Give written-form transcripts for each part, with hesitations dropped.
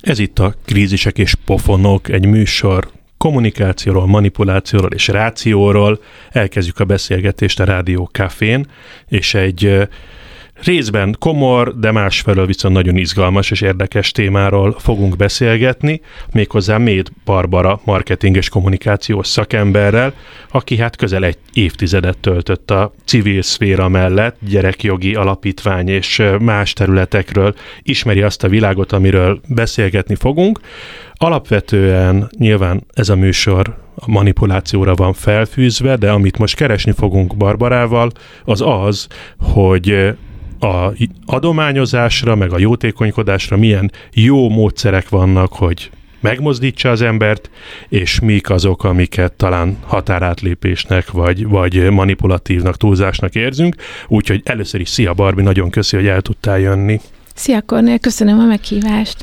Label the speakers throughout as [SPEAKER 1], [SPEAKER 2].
[SPEAKER 1] Ez itt a Krízisek és pofonok, egy műsor kommunikációról, manipulációról és rációról. Elkezdjük a beszélgetést a Rádió Cafén, és egy részben komor, de másfelől viszont nagyon izgalmas és érdekes témáról fogunk beszélgetni, méghozzá Méd Barbara marketing és kommunikációs szakemberrel, aki hát közel egy évtizedet töltött a civil szféra mellett, gyerekjogi alapítvány és más területekről ismeri azt a világot, amiről beszélgetni fogunk. Alapvetően nyilván ez a műsor a manipulációra van felfűzve, de amit most keresni fogunk Barbarával, az, hogy a adományozásra, meg a jótékonykodásra milyen jó módszerek vannak, hogy megmozdítsa az embert, és mik azok, amiket talán határátlépésnek, vagy manipulatívnak, túlzásnak érzünk. Úgyhogy először is szia Barbi, nagyon köszi, hogy el tudtál jönni.
[SPEAKER 2] Szia Kornél, köszönöm a meghívást.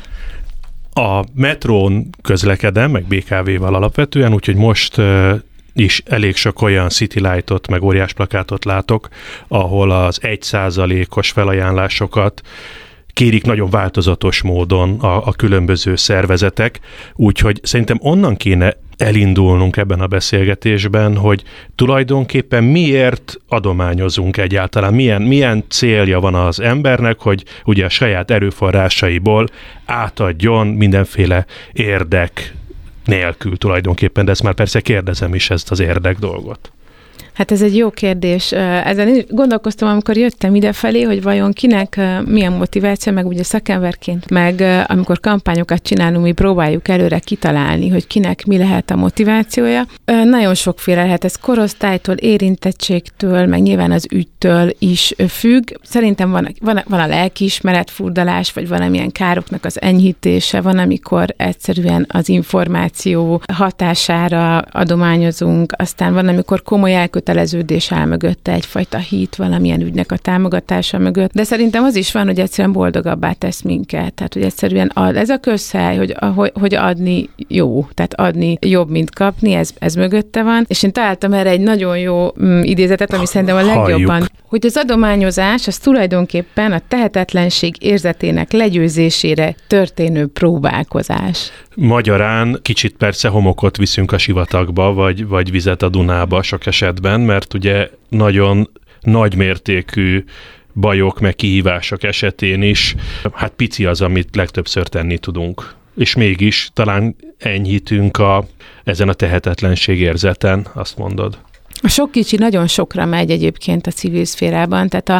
[SPEAKER 1] A metrón közlekedem, meg BKV-val alapvetően, úgyhogy most is elég sok olyan City Light-ot, meg óriás plakátot látok, ahol az 1%-os felajánlásokat kérik nagyon változatos módon a különböző szervezetek, úgyhogy szerintem onnan kéne elindulnunk ebben a beszélgetésben, hogy tulajdonképpen miért adományozunk egyáltalán, milyen célja van az embernek, hogy ugye a saját erőforrásaiból átadjon mindenféle érdek nélkül tulajdonképpen, de ezt már persze kérdezem is, ezt az érdek dolgot.
[SPEAKER 2] Hát ez egy jó kérdés. Ezen gondolkoztam, amikor jöttem idefelé, hogy vajon kinek milyen motiváció, meg ugye szakemberként, meg amikor kampányokat csinálunk, mi próbáljuk előre kitalálni, hogy kinek mi lehet a motivációja. Nagyon sokféle lehet, ez korosztálytól, érintettségtől, meg nyilván az ügytől is függ. Szerintem van a lelkiismeret furdalás, vagy valamilyen károknak az enyhítése, van, amikor egyszerűen az információ hatására adományozunk, aztán van, amikor komoly elköteleződés áll mögötte, egyfajta hit valamilyen ügynek a támogatása mögött. De szerintem az is van, hogy egyszerűen boldogabbá tesz minket. Tehát, hogy egyszerűen ez a közhely, hogy adni jó, tehát adni jobb, mint kapni, ez mögötte van. És én találtam erre egy nagyon jó idézetet, ami szerintem a legjobban, hogy az adományozás az tulajdonképpen a tehetetlenség érzetének legyőzésére történő próbálkozás.
[SPEAKER 1] Magyarán kicsit persze homokot viszünk a sivatagba, vagy vizet a Dunába sok esetben, mert ugye nagyon nagymértékű bajok, meg kihívások esetén is, hát pici az, amit legtöbbször tenni tudunk. És mégis talán enyhítünk ezen a tehetetlenség érzeten, azt mondod.
[SPEAKER 2] A sok kicsi nagyon sokra megy egyébként a civil szférában, tehát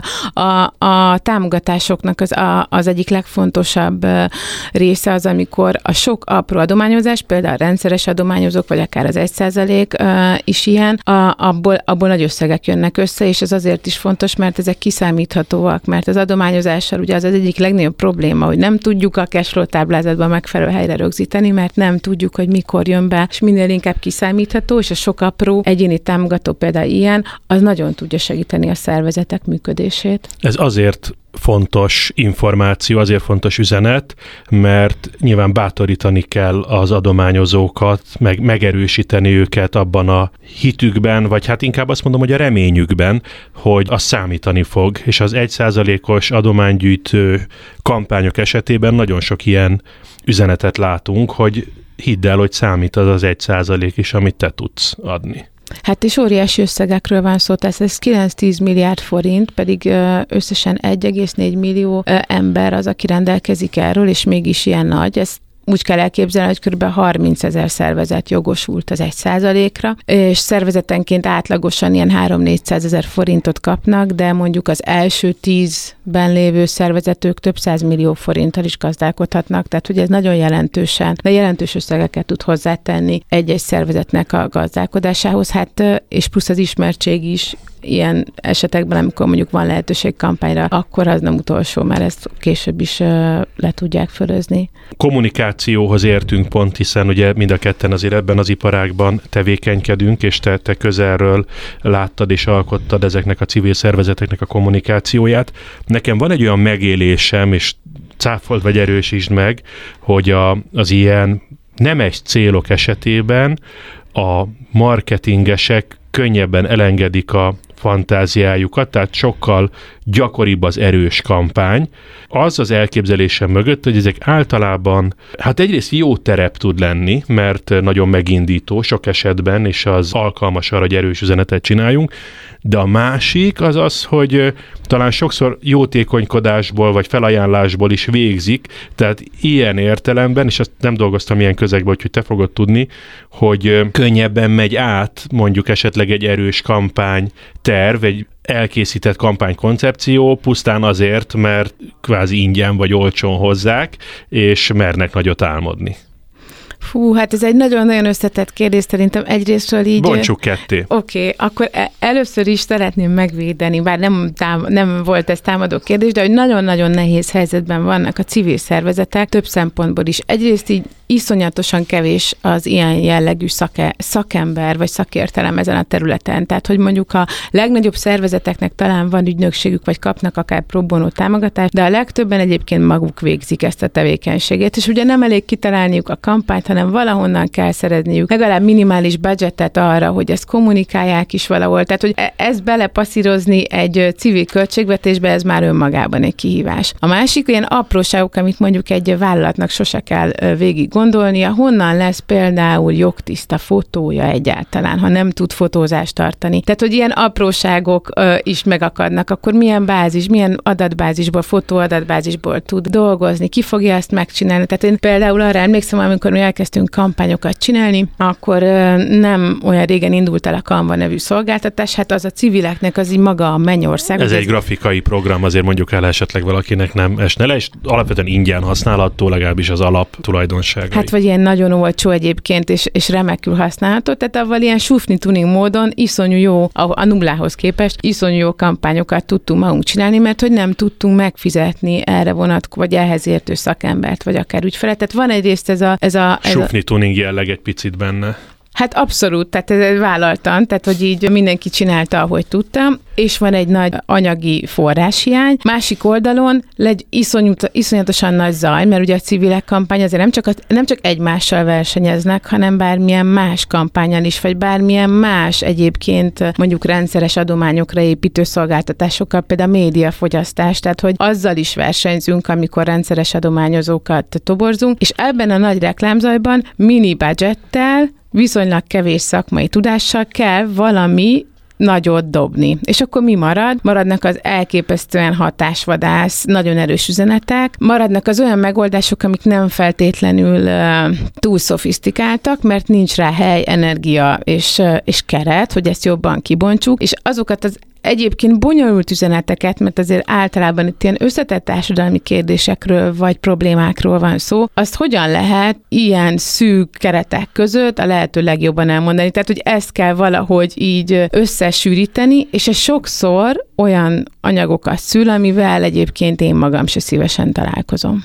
[SPEAKER 2] a támogatásoknak az egyik legfontosabb része az, amikor a sok apró adományozás, például a rendszeres adományozók, vagy akár az 1% is ilyen, abból nagy összegek jönnek össze, és ez azért is fontos, mert ezek kiszámíthatóak, mert az adományozással ugye az egyik legnagyobb probléma, hogy nem tudjuk a cashflow táblázatban megfelelő helyre rögzíteni, mert nem tudjuk, hogy mikor jön be, és minél inkább kiszámítható, és a sok apró egyéni támogató például ilyen, az nagyon tudja segíteni a szervezetek működését.
[SPEAKER 1] Ez azért fontos információ, azért fontos üzenet, mert nyilván bátorítani kell az adományozókat, megerősíteni őket abban a hitükben, vagy hát inkább azt mondom, hogy a reményükben, hogy az számítani fog, és az 1%-os adománygyűjtő kampányok esetében nagyon sok ilyen üzenetet látunk, hogy hidd el, hogy számít az 1% is, amit te tudsz adni.
[SPEAKER 2] Hát és óriási összegekről van szó, tehát ez 9-10 milliárd forint, pedig összesen 1,4 millió ember az, aki rendelkezik erről, és mégis ilyen nagy. Ez úgy kell elképzelni, hogy kb. 30 000 szervezet jogosult az 1%-ra, és szervezetenként átlagosan ilyen 300-400 000 forintot kapnak, de mondjuk az első 10-ben lévő szervezetők több 100 millió forinttal is gazdálkodhatnak, tehát hogy ez nagyon jelentős összegeket tud hozzátenni egy-egy szervezetnek a gazdálkodásához, hát és plusz az ismertség is ilyen esetekben, amikor mondjuk van lehetőség kampányra, akkor az nem utolsó, mert ezt később is le tudják fölözni.
[SPEAKER 1] Kommunikációhoz értünk pont, hiszen ugye mind a ketten azért ebben az iparágban tevékenykedünk, és te közelről láttad és alkottad ezeknek a civil szervezeteknek a kommunikációját. Nekem van egy olyan megélésem, és cáfold vagy erősítsd meg, hogy az ilyen nemes célok esetében a marketingesek könnyebben elengedik a fantáziájukat, tehát sokkal gyakoribb az erős kampány. Az az elképzelésem mögött, hogy ezek általában, hát egyrészt jó terep tud lenni, mert nagyon megindító sok esetben, és az alkalmas arra, hogy erős üzenetet csináljunk, de a másik az az, hogy talán sokszor jótékonykodásból vagy felajánlásból is végzik, tehát ilyen értelemben, és azt nem dolgoztam ilyen közegben, hogy te fogod tudni, hogy könnyebben megy át mondjuk esetleg egy erős kampányterv, egy elkészített kampánykoncepció pusztán azért, mert kvázi ingyen vagy olcsón hozzák, és mernek nagyot álmodni.
[SPEAKER 2] Fú, hát ez egy nagyon-nagyon összetett kérdés, szerintem egyrésztről így...
[SPEAKER 1] Bontsuk ketté.
[SPEAKER 2] Oké, akkor először is szeretném megvédeni, bár nem volt ez támadó kérdés, de hogy nagyon-nagyon nehéz helyzetben vannak a civil szervezetek, több szempontból is. Egyrészt így iszonyatosan kevés az ilyen jellegű szakember vagy szakértelem ezen a területen. Tehát, hogy mondjuk a legnagyobb szervezeteknek talán van ügynökségük, vagy kapnak akár pro bono támogatást, de a legtöbben egyébként maguk végzik ezt a tevékenységet. És ugye nem elég kitalálniuk a kampányt, hanem valahonnan kell szerezniük legalább minimális budgetet arra, hogy ezt kommunikálják is valahol. Tehát, hogy ezt belepasszírozni egy civil költségvetésbe, ez már önmagában egy kihívás. A másik ilyen apróságok, amit mondjuk egy vállalatnak sose kell végig gondolnia, honnan lesz például jogtiszta fotója egyáltalán, ha nem tud fotózást tartani. Tehát, hogy ilyen apróságok is megakadnak, akkor milyen bázis, milyen adatbázisból, fotóadatbázisból tud dolgozni, ki fogja ezt megcsinálni. Tehát én például arra emlékszem, amikor mi elkezdtünk kampányokat csinálni, akkor nem olyan régen indult el a Canva nevű szolgáltatás, hát az a civileknek az így maga a mennyország.
[SPEAKER 1] Ez egy grafikai program, azért mondjuk el esetleg valakinek nem esne le, és alapvetően ingyen használható, legalábbis az alap tulajdonságai.
[SPEAKER 2] Hát vagy ilyen nagyon olcsó egyébként, és remekül használható, tehát avval ilyen sufni tuning módon iszonyú jó, a nullához képest iszonyú jó kampányokat tudtunk magunk csinálni, mert hogy nem tudtunk megfizetni erre vagy ehhez értő szakembert, vagy akár ügyfelet. Tehát van egyrészt ez a
[SPEAKER 1] sufni tuning jelleg egy picit benne.
[SPEAKER 2] Hát abszolút, tehát ez vállaltam, tehát hogy így mindenki csinálta, ahogy tudtam, és van egy nagy anyagi forráshiány. Másik oldalon iszonyatosan nagy zaj, mert ugye a civilek kampány azért nem csak egymással versenyeznek, hanem bármilyen más kampányon is, vagy bármilyen más egyébként mondjuk rendszeres adományokra építő szolgáltatásokkal, például a médiafogyasztás, tehát hogy azzal is versenyzünk, amikor rendszeres adományozókat toborzunk, és ebben a nagy reklámzajban mini budgettel, viszonylag kevés szakmai tudással kell valami nagyot dobni. És akkor mi marad? Maradnak az elképesztően hatásvadász, nagyon erős üzenetek, maradnak az olyan megoldások, amik nem feltétlenül túl szofisztikáltak, mert nincs rá hely, energia és keret, hogy ezt jobban kibontsuk, és azokat az egyébként bonyolult üzeneteket, mert azért általában itt ilyen összetett társadalmi kérdésekről vagy problémákról van szó, azt hogyan lehet ilyen szűk keretek között a lehető legjobban elmondani. Tehát, hogy ezt kell valahogy így összesűríteni, és ez sokszor olyan anyagokat szül, amivel egyébként én magam se szívesen találkozom.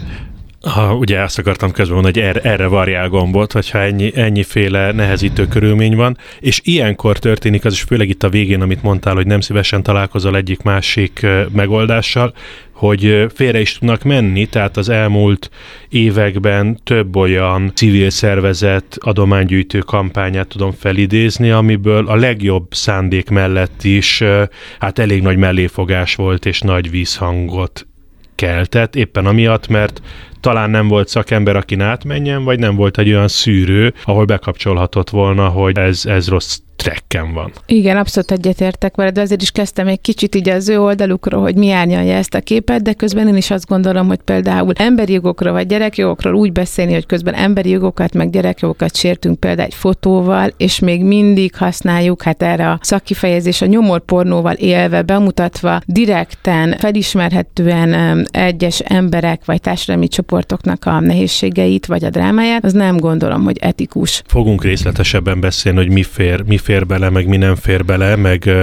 [SPEAKER 1] Ugye azt akartam közben mondani, hogy erre varjál gombot, hogyha ennyiféle nehezítő körülmény van, és ilyenkor történik az is, főleg itt a végén, amit mondtál, hogy nem szívesen találkozol egyik-másik megoldással, hogy félre is tudnak menni, tehát az elmúlt években több olyan civil szervezet adománygyűjtő kampányát tudom felidézni, amiből a legjobb szándék mellett is hát elég nagy melléfogás volt, és nagy vízhangot keltett, éppen amiatt, mert talán nem volt szakember, akin átmenjen, vagy nem volt egy olyan szűrő, ahol bekapcsolhatott volna, hogy ez rossz trekken van.
[SPEAKER 2] Igen, abszolút egyetértek vele, de azért is kezdtem egy kicsit így az ő oldalukról, hogy mi árnyalja ezt a képet, de közben én is azt gondolom, hogy például emberi jogokról vagy gyerekjogokról úgy beszélni, hogy közben emberi jogokat meg gyerekjogokat sértünk például egy fotóval, és még mindig használjuk, hát erre a szakkifejezés a nyomorpornóval élve, bemutatva direkten, felismerhetően egyes emberek vagy társadalmi csoportoknak a nehézségeit vagy a drámáját, az nem gondolom, hogy etikus.
[SPEAKER 1] Fogunk részletesebben beszélni, hogy mi fér bele, meg mi nem fér bele,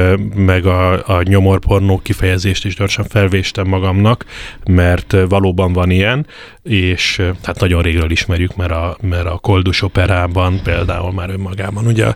[SPEAKER 1] meg a nyomorpornó kifejezést is gyorsan felvéstem magamnak, mert valóban van ilyen, és hát nagyon régről ismerjük, mert a Koldus operában például már önmagában ugye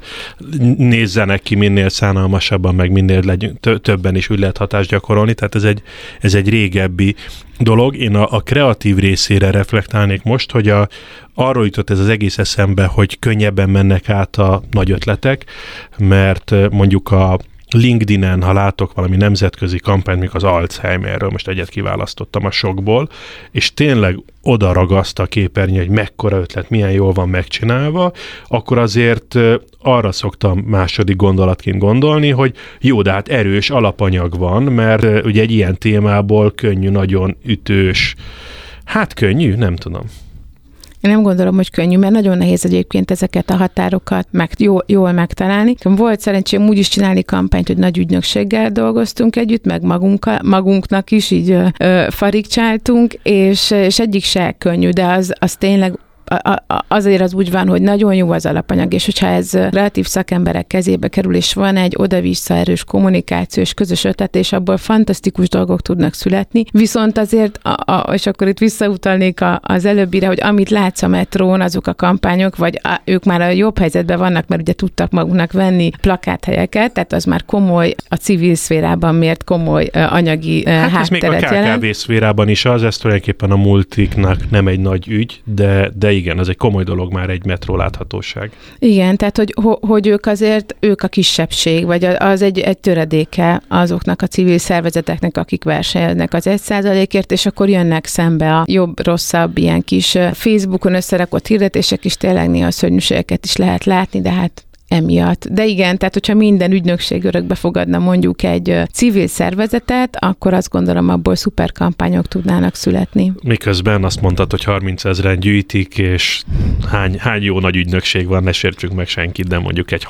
[SPEAKER 1] nézzenek ki minél szánalmasabban, meg minél többen is úgy lehet hatást gyakorolni, tehát ez egy régebbi dolog. Én a kreatív részére reflektálnék most, hogy arról jutott ez az egész eszembe, hogy könnyebben mennek át a nagy ötletek, mert mondjuk LinkedIn-en, ha látok valami nemzetközi kampányt, mint az Alzheimerről, most egyet kiválasztottam a sokból, és tényleg oda ragaszt a képernyő, hogy mekkora ötlet, milyen jól van megcsinálva, akkor azért arra szoktam második gondolatként gondolni, hogy jó, de hát erős alapanyag van, mert ugye egy ilyen témából könnyű, nagyon ütős, hát könnyű, nem tudom.
[SPEAKER 2] Én nem gondolom, hogy könnyű, mert nagyon nehéz egyébként ezeket a határokat jól megtalálni. Volt szerencsém úgy is csinálni kampányt, hogy nagy ügynökséggel dolgoztunk együtt, meg magunknak is így farigcsáltunk, és egyik se könnyű, de az tényleg azért az úgy van, hogy nagyon jó az alapanyag, és hogyha ez relatív szakemberek kezébe kerül, és van egy oda-vissza erős kommunikáció és közös ötlet, és abból fantasztikus dolgok tudnak születni. Viszont azért, és akkor itt visszautalnék az előbbire, hogy amit látsz a metrón, azok a kampányok, vagy ők már a jobb helyzetben vannak, mert ugye tudtak maguknak venni plakáthelyeket, tehát az már komoly, a civil szférában mért komoly anyagi hátteret
[SPEAKER 1] ez még a KKV szférában is az, ez tulajdonképpen a multiknak nem egy nagy ügy, de igen, ez egy komoly dolog már egy metró láthatóság.
[SPEAKER 2] Igen, tehát hogy ők a kisebbség, vagy az egy töredéke azoknak a civil szervezeteknek, akik versenyeznek az 1%-ért, és akkor jönnek szembe a jobb-rosszabb ilyen kis Facebookon összerakott hirdetések is, tényleg néha szörnyűségeket is lehet látni, de hát emiatt. De igen, tehát hogyha minden ügynökség örökbe fogadna mondjuk egy civil szervezetet, akkor azt gondolom, abból szuper kampányok tudnának születni.
[SPEAKER 1] Miközben azt mondtad, hogy 30 000-en gyűjtik, és hány jó nagy ügynökség van, ne sértsük meg senkit, de mondjuk egy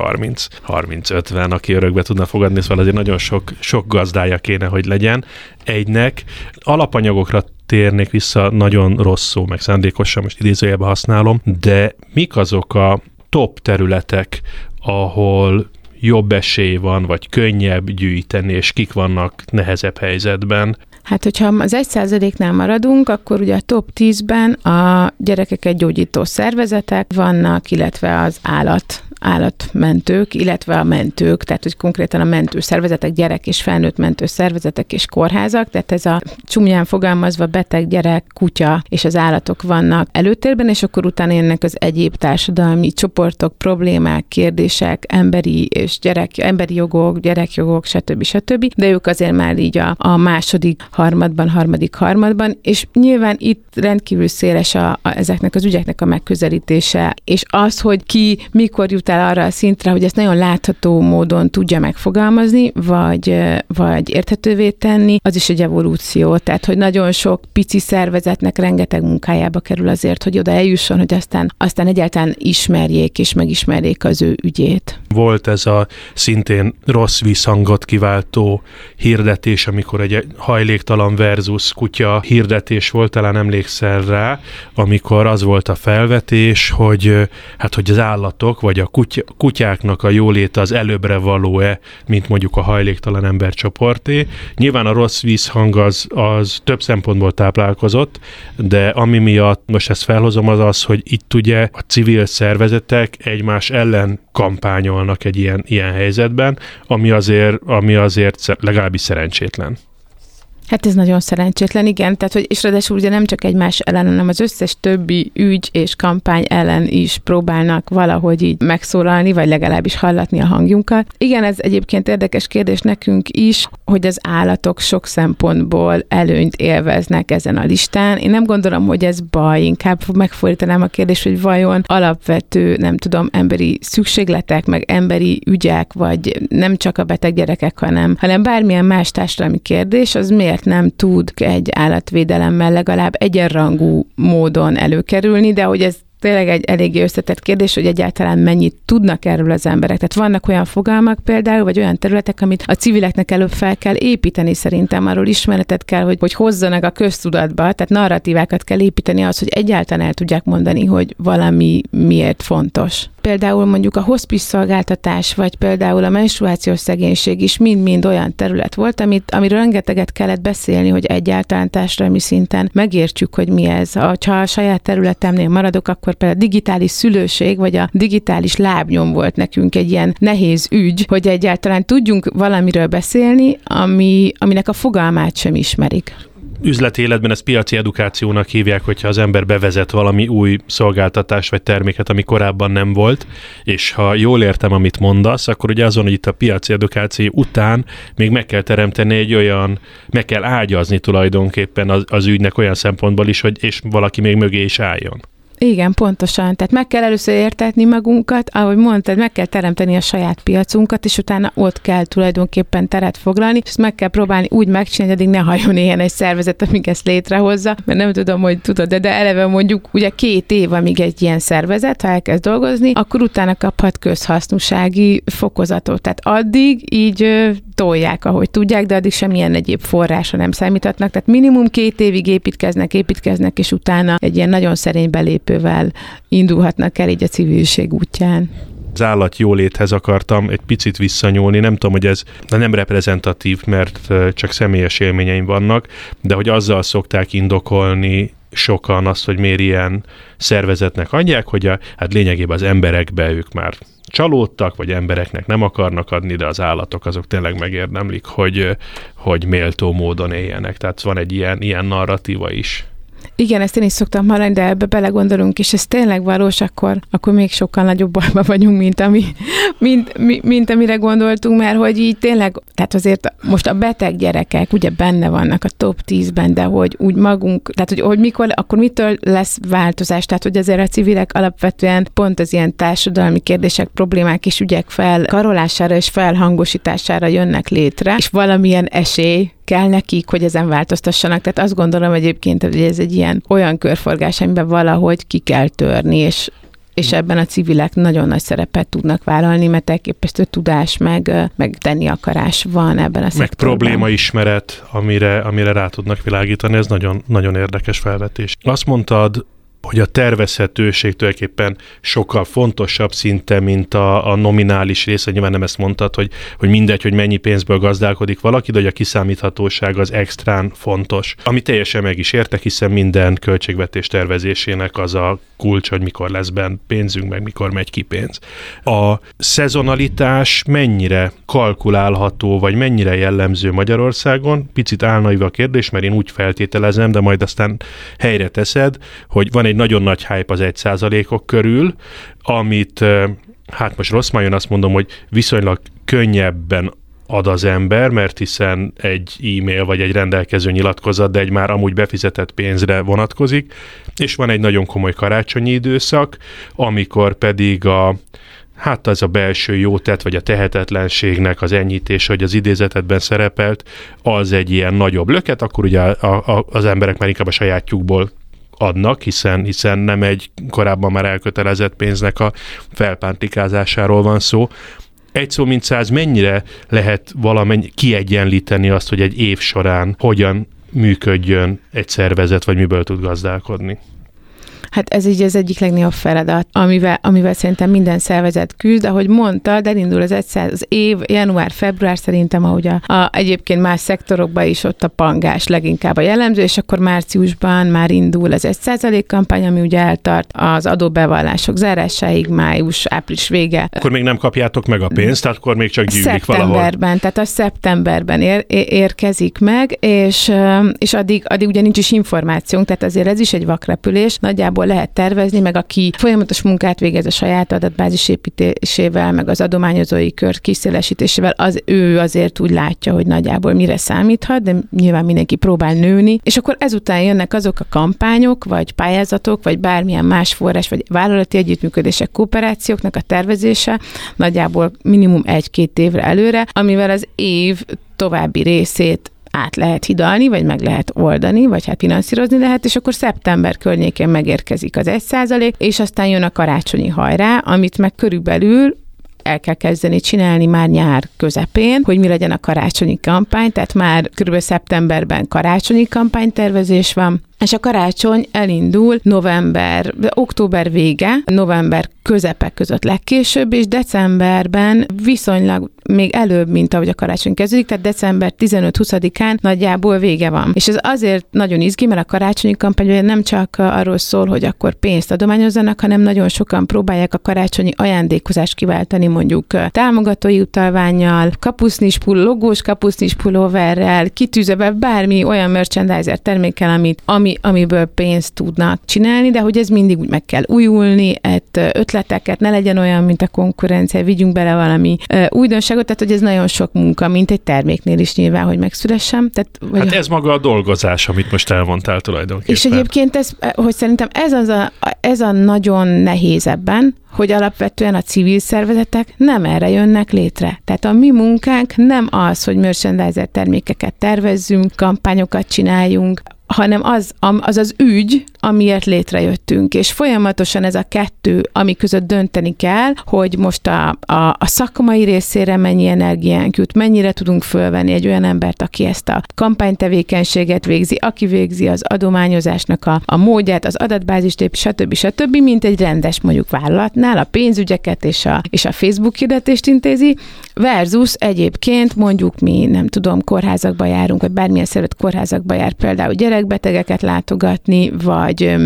[SPEAKER 1] 30-50, aki örökbe tudna fogadni, szóval azért nagyon sok gazdája kéne, hogy legyen egynek. Alapanyagokra térnék vissza, nagyon rossz szó, meg szándékosan most idézőjelben használom, de mik azok a top területek, ahol jobb esély van, vagy könnyebb gyűjteni, és kik vannak nehezebb helyzetben?
[SPEAKER 2] Hát, hogyha az 1%-nál maradunk, akkor ugye a top 10-ben a gyerekeket gyógyító szervezetek vannak, illetve az állatmentők, illetve a mentők, tehát hogy konkrétan a mentőszervezetek, gyerek és felnőtt mentőszervezetek és kórházak, tehát ez a csúnyán fogalmazva beteg gyerek, kutya és az állatok vannak előtérben, és akkor utána jönnek az egyéb társadalmi csoportok, problémák, kérdések, emberi emberi jogok, gyerekjogok, stb. De ők azért már így a második harmadban, és nyilván itt rendkívül széles ezeknek az ügyeknek a megközelítése, és az, hogy ki mikor jut el arra a szintre, hogy ezt nagyon látható módon tudja megfogalmazni, vagy érthetővé tenni, az is egy evolúció. Tehát, hogy nagyon sok pici szervezetnek rengeteg munkájába kerül azért, hogy oda eljusson, hogy aztán egyáltalán ismerjék és megismerjék az ő ügyét.
[SPEAKER 1] Volt ez a szintén rossz visszhangot kiváltó hirdetés, amikor egy hajléktalan versus kutya hirdetés volt, talán emlékszel rá, amikor az volt a felvetés, hogy az állatok, vagy a kutyáknak a jóléte az előbbre való-e, mint mondjuk a hajléktalan embercsoporté. Nyilván a rossz vízhang az több szempontból táplálkozott, de ami miatt most ezt felhozom az, hogy itt ugye a civil szervezetek egymás ellen kampányolnak egy ilyen helyzetben, ami azért legalábbis szerencsétlen.
[SPEAKER 2] Hát ez nagyon szerencsétlen, igen, tehát, és ráadásul ugye nem csak egymás ellen, hanem az összes többi ügy és kampány ellen is próbálnak valahogy így megszólalni, vagy legalábbis hallatni a hangjunkat. Igen, ez egyébként érdekes kérdés nekünk is, hogy az állatok sok szempontból előnyt élveznek ezen a listán. Én nem gondolom, hogy ez baj, inkább megfordítanám a kérdést, hogy vajon alapvető, nem tudom, emberi szükségletek, meg emberi ügyek, vagy nem csak a beteg gyerekek, hanem bármilyen más társadalmi kérdés, az miért nem tud egy állatvédelemmel legalább egyenrangú módon előkerülni, de hogy ez tényleg egy eléggé összetett kérdés, hogy egyáltalán mennyit tudnak erről az emberek. Tehát vannak olyan fogalmak például, vagy olyan területek, amit a civileknek előbb fel kell építeni szerintem, arról ismeretet kell, hogy hozzanak a köztudatba, tehát narratívákat kell építeni az, hogy egyáltalán el tudják mondani, hogy valami miért fontos. Például mondjuk a hospice szolgáltatás, vagy például a menstruációs szegénység is mind-mind olyan terület volt, amiről rengeteget kellett beszélni, hogy egyáltalán társadalmi szinten megértsük, hogy mi ez. Ha a saját területemnél maradok, akkor például a digitális szülőség, vagy a digitális lábnyom volt nekünk egy ilyen nehéz ügy, hogy egyáltalán tudjunk valamiről beszélni, aminek a fogalmát sem ismerik.
[SPEAKER 1] üzleti életben ezt piaci edukációnak hívják, hogyha az ember bevezet valami új szolgáltatást vagy terméket, ami korábban nem volt, és ha jól értem, amit mondasz, akkor ugye azon, hogy itt a piaci edukáció után még meg kell teremteni egy olyan, meg kell ágyazni tulajdonképpen az ügynek olyan szempontból is, hogy és valaki még mögé is álljon.
[SPEAKER 2] Igen, pontosan. Tehát meg kell először értetni magunkat, ahogy mondtad, meg kell teremteni a saját piacunkat, és utána ott kell tulajdonképpen teret foglalni, és ezt meg kell próbálni úgy megcsinálni, hogy addig ne hajjon ilyen egy szervezet, amíg ezt létrehozza, mert nem tudom, hogy tudod, de eleve mondjuk ugye 2 év, amíg egy ilyen szervezet, ha elkezd dolgozni, akkor utána kaphat közhasznúsági fokozatot. Tehát addig így tolják, ahogy tudják, de addig semmilyen egyéb forrásra nem számíthatnak. Tehát minimum 2 évig építkeznek, és utána egy ilyen nagyon szerény belépővel indulhatnak el így a civilség útján.
[SPEAKER 1] Az állatjóléthez akartam egy picit visszanyúlni, nem tudom, hogy ez nem reprezentatív, mert csak személyes élményeim vannak, de hogy azzal szokták indokolni sokan azt, hogy miért ilyen szervezetnek adják, hogy hát lényegében az emberekbe ők már csalódtak, vagy embereknek nem akarnak adni, de az állatok azok tényleg megérdemlik, hogy méltó módon éljenek. Tehát van egy ilyen narratíva is.
[SPEAKER 2] Igen, ezt én is szoktam hallani, de ebbe belegondolunk, és ez tényleg valós, akkor még sokkal nagyobb bajban vagyunk, mint amire gondoltunk, mert hogy így tényleg, tehát azért most a beteg gyerekek ugye benne vannak a top 10-ben, de hogy úgy magunk, tehát hogy mikor, akkor mitől lesz változás? Tehát, hogy azért a civilek alapvetően pont az ilyen társadalmi kérdések, problémák és ügyek felkarolására és felhangosítására jönnek létre, és valamilyen esély kell nekik, hogy ezen változtassanak. Tehát azt gondolom egyébként, hogy ez egy olyan körforgás, amiben valahogy ki kell törni, és ebben a civilek nagyon nagy szerepet tudnak vállalni, mert elképesztő tudás, meg tenni akarás van ebben a szektorban. Meg
[SPEAKER 1] problémaismeret, amire rá tudnak világítani, ez nagyon, nagyon érdekes felvetés. Azt mondtad, hogy a tervezhetőség tulajdonképpen sokkal fontosabb szinte, mint a nominális része. Nyilván nem ezt mondtad, hogy mindegy, hogy mennyi pénzből gazdálkodik valaki, de hogy a kiszámíthatóság az extrán fontos. Ami teljesen meg is értek, hiszen minden költségvetés tervezésének az a kulcs, hogy mikor lesz benne pénzünk, meg mikor megy ki pénz. A szezonalitás mennyire kalkulálható, vagy mennyire jellemző Magyarországon? Picit álnaív a kérdés, mert én úgy feltételezem, de majd aztán helyre teszed, hogy van egy nagyon nagy hype az 1%-ok körül, amit, hát most rossz májon azt mondom, hogy viszonylag könnyebben ad az ember, mert hiszen egy e-mail vagy egy rendelkező nyilatkozat, de egy már amúgy befizetett pénzre vonatkozik, és van egy nagyon komoly karácsonyi időszak, amikor pedig az a belső jótett, vagy a tehetetlenségnek az enyhítés, hogy az idézetedben szerepelt, az egy ilyen nagyobb löket, akkor ugye az emberek már inkább a sajátjukból adnak, hiszen nem egy korábban már elkötelezett pénznek a felpántikázásáról van szó. Egy szó mint 100, mennyire lehet valamennyi kiegyenlíteni azt, hogy egy év során hogyan működjön egy szervezet, vagy miből tud gazdálkodni?
[SPEAKER 2] Hát ez így az egyik legnagyobb feladat, amivel szerintem minden szervezet küzd. Ahogy mondtad, elindul az év, január-február szerintem, ahogy egyébként más szektorokban is ott a pangás leginkább a jellemző, és akkor márciusban már indul az 1% kampány, ami ugye eltart az adóbevallások zárásáig, május-április vége.
[SPEAKER 1] Akkor még nem kapjátok meg a pénzt, tehát akkor még csak gyűlik valahol.
[SPEAKER 2] Tehát a szeptemberben érkezik meg, és addig ugye nincs is információnk, tehát azért ez is egy vakrepülés. Nagyjából lehet tervezni, meg aki folyamatos munkát végez a saját adatbázis építésével, meg az adományozói kör kiszélesítésével, ő azért úgy látja, hogy nagyjából mire számíthat, de nyilván mindenki próbál nőni, és akkor ezután jönnek azok a kampányok, vagy pályázatok, vagy bármilyen más forrás, vagy vállalati együttműködések, kooperációknak a tervezése nagyjából minimum 1-2 évre előre, amivel az év további részét át lehet hidalni, vagy meg lehet oldani, vagy hát finanszírozni lehet, és akkor szeptember környékén megérkezik az 1%, és aztán jön a karácsonyi hajrá, amit meg körülbelül el kell kezdeni csinálni már nyár közepén, hogy mi legyen a karácsonyi kampány, tehát már körülbelül szeptemberben karácsonyi kampánytervezés van, és a karácsony elindul október vége, november közepe között legkésőbb, és decemberben viszonylag még előbb, mint ahogy a karácsony kezdődik, tehát december 15-20-án nagyjából vége van. És ez azért nagyon izgi, mert a karácsonyi kampány nem csak arról szól, hogy akkor pénzt adományozzanak, hanem nagyon sokan próbálják a karácsonyi ajándékozást kiváltani, mondjuk támogatói utalvánnyal, logós kapusznis pulóverrel, kitűzővel, bármi olyan merchandiser termékkel, amiből pénzt tudnak csinálni, de hogy ez mindig úgy meg kell újulni, ötleteket, ne legyen olyan, mint a konkurencia, vigyünk bele valami újdonságot, tehát hogy ez nagyon sok munka, mint egy terméknél is nyilván, hogy megszülessen.
[SPEAKER 1] Hát ez maga a dolgozás, amit most elmondtál tulajdonképpen.
[SPEAKER 2] És egyébként hogy szerintem ez a nagyon nehéz ebben, hogy alapvetően a civil szervezetek nem erre jönnek létre. Tehát a mi munkánk nem az, hogy merchandiser termékeket tervezzünk, kampányokat csináljunk, hanem az ügy, amiért létrejöttünk. És folyamatosan ez a kettő, ami között dönteni kell, hogy most a szakmai részére mennyi energiánk jut, mennyire tudunk fölvenni egy olyan embert, aki ezt a kampánytevékenységet végzi, aki végzi az adományozásnak a módját, az adatbázist, stb., mint egy rendes mondjuk vállalatnál, a pénzügyeket és a Facebook hirdetést intézi, versus egyébként mondjuk mi, nem tudom, kórházakba járunk, vagy bármilyen szervezet kórházakba jár, például gyerekbetegeket látogatni, vagy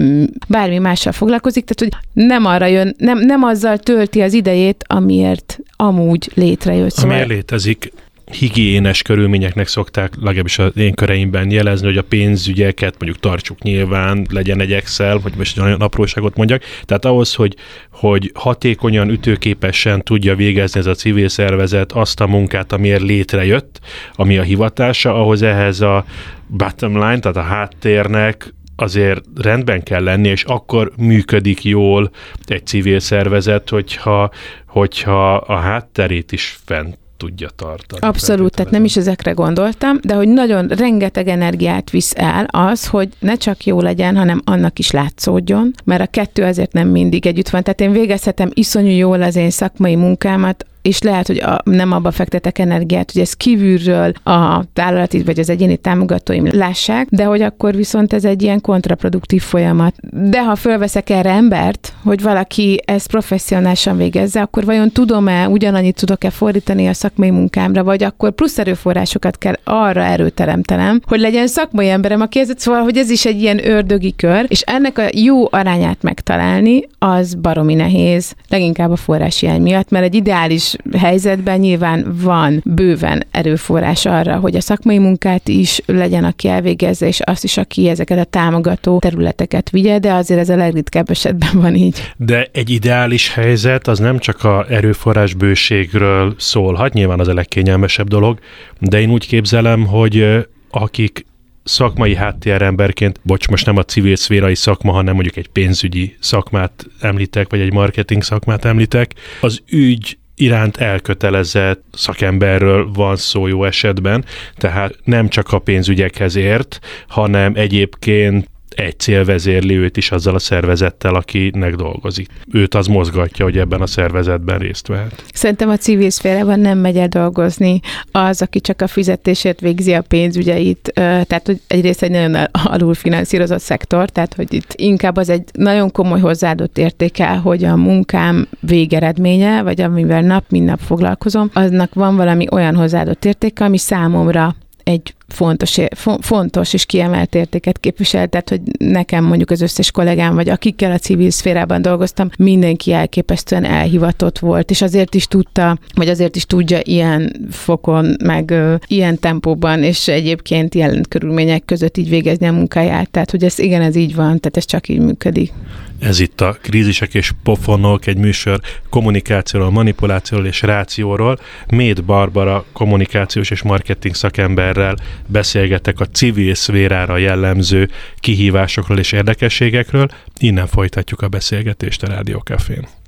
[SPEAKER 2] bármi mással foglalkozik, tehát hogy nem arra jön, nem azzal tölti az idejét, amiért amúgy létrejött.
[SPEAKER 1] Amiért létezik. Higiénes körülményeknek szokták legalábbis az én köreimben jelezni, hogy a pénzügyeket mondjuk tartsuk nyilván, legyen egy Excel, hogy most nagyon apróságot mondjak. Tehát ahhoz, hogy hatékonyan, ütőképesen tudja végezni ez a civil szervezet azt a munkát, amiért létrejött, ami a hivatása, ahhoz ehhez a bottom line, tehát a háttérnek azért rendben kell lenni, és akkor működik jól egy civil szervezet, hogyha a hátterét is fent tudja tartani.
[SPEAKER 2] Abszolút, tehát nem is ezekre gondoltam, de hogy nagyon rengeteg energiát visz el az, hogy ne csak jó legyen, hanem annak is látszódjon, mert a kettő azért nem mindig együtt van. Tehát én végezhetem iszonyú jól az én szakmai munkámat, és lehet, hogy nem abba fektetek energiát, hogy ez kívülről a vállalati vagy az egyéni támogatóim lássák, de hogy akkor viszont ez egy ilyen kontraproduktív folyamat. De ha fölveszek erre embert, hogy valaki ezt professzionálisan végezze, akkor vajon tudom-e, ugyanannyit tudok-e fordítani a szakmai munkámra, vagy akkor plusz erőforrásokat kell arra erőteremtenem, hogy legyen szakmai emberem, aki ez, szóval, hogy ez is egy ilyen ördögi kör, és ennek a jó arányát megtalálni, az baromi nehéz, leginkább a forráshiány miatt, mert egy ideális helyzetben nyilván van bőven erőforrás arra, hogy a szakmai munkát is legyen, aki elvégezze, és azt is, aki ezeket a támogató területeket vigye, de azért ez a legritkább esetben van így.
[SPEAKER 1] De egy ideális helyzet az nem csak a erőforrás bőségről szólhat, nyilván az a legkényelmesebb dolog, de én úgy képzelem, hogy akik szakmai háttéremberként, most nem a civil szférai szakma, hanem mondjuk egy pénzügyi szakmát említek, vagy egy marketing szakmát említek, az ügy iránt elkötelezett szakemberről van szó jó esetben, tehát nem csak a pénzügyekhez ért, hanem egyébként egy cél vezérli őt is azzal a szervezettel, akinek dolgozik. Őt az mozgatja, hogy ebben a szervezetben részt vehet.
[SPEAKER 2] Szerintem a civil szférában nem megy el dolgozni az, aki csak a fizetésért végzi a pénzügyeit, tehát hogy egyrészt egy nagyon alulfinanszírozott szektor, tehát hogy itt inkább az egy nagyon komoly hozzáadott értéke, hogy a munkám végeredménye, vagy amivel nap mint nap foglalkozom, aznak van valami olyan hozzáadott értéke, ami számomra egy fontos és kiemelt értéket képvisel, tehát hogy nekem mondjuk az összes kollégám, vagy akikkel a civil szférában dolgoztam, mindenki elképesztően elhivatott volt, és azért is tudta, vagy azért is tudja ilyen fokon, meg ilyen tempóban, és egyébként ilyen körülmények között így végezni a munkáját. Tehát, hogy ez így van, tehát ez csak így működik.
[SPEAKER 1] Ez itt a Krízisek és Pofonok, egy műsor kommunikációról, manipulációról és rációról. Méd Barbara kommunikációs és marketing szakemberrel beszélgetek a civil szférára jellemző kihívásokról és érdekességekről. Innen folytatjuk a beszélgetést a Rádió Cafén.